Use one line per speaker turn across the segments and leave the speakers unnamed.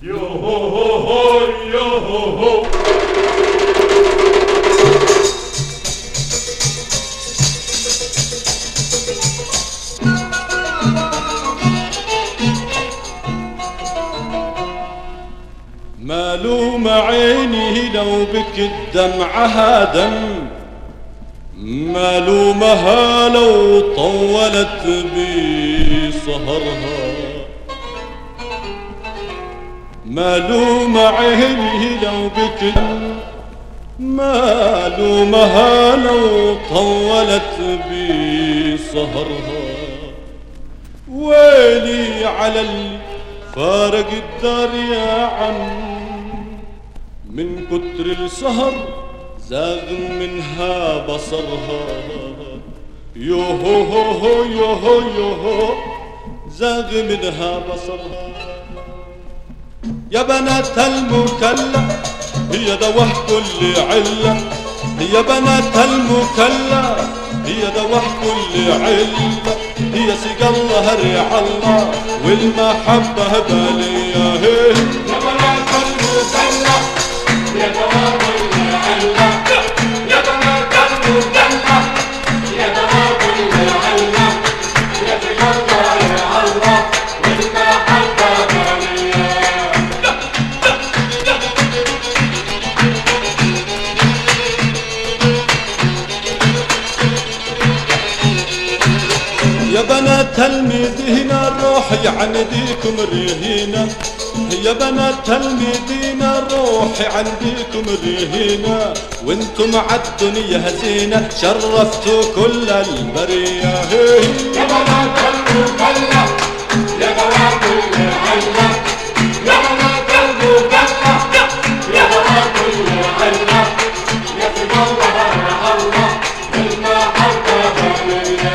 Yo ho ho ho, yo ho ho. مالوم عيني لو بكت دمعها دم، مالومها لو طولت بسهرها، مالوم عيني لو بكت، مالومها لو طولت بسهرها. ويلي على اللي فارق الدار يا عم، من كتر السهر زاغ منها بصرها. يوهو هو هو يوهو يوهو زاغ منها بصرها. يا بنات المكلا هي دواه كل علة، يا بنات المكلا هي دواه كل علة، هي سقى الله ريع الله والمحبة بالية. يا بنات المكلا هي دواه كل علة، يا بنات المكلا هي دواه كل علة، هي سقى الله ريع الله والمحبة بالية. يا بنات المدينة روحي عنديكم رهينة، يا بنات المدينة روحي عنديكم رهينة، وانتم عالدنيا هزينة شرفتوا كل البرية. يا بنات المكلا يا بنات كل علة، يا بنات المكلا يا بنات كل علة، يا سيدي الله يا الله والمحبة بالية.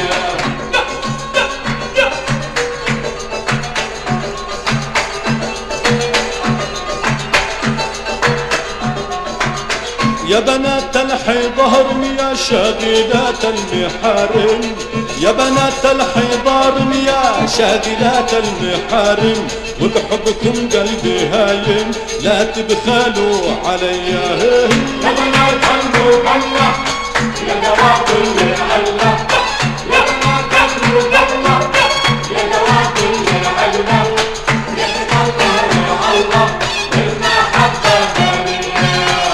يا بنات الحضار يا شاغلات المحارم، يا بنات الحضار يا شاغلات المحارم، وبحبكم قلبي هايم لا تبخلوا عليا. يا بنات المكلا يا دواه كل علة، يا بنات المكلا يا دواه كل علة، يا سيدي الله يا الله والمحبة بالية.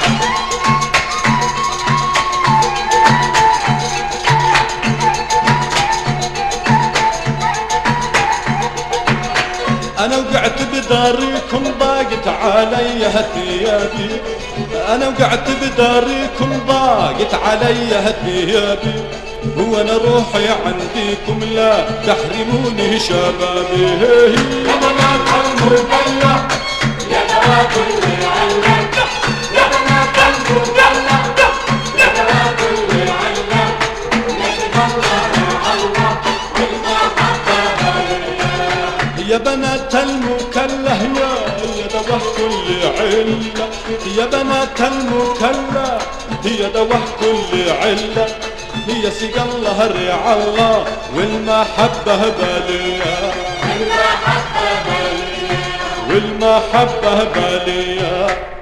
أنا وقعت بداركم ضاقت علي ثيابي، أنا وقعت بداركم ضاقت علي ثيابي، وأنا روحي عنديكم لا تحرموني شبابي. يا بنات المكلا يا دواه كل علة، يا بنات المكلا يا دواه كل علة، يا سيدي الله يا الله والمحبة بالية. يا بنات المكلا هي دواه كل علة، يا بنات المكلا هي دواه كل علة، هي سقى الله ريع الله والمحبة بالية، والمحبة بالية، والمحبة بالية.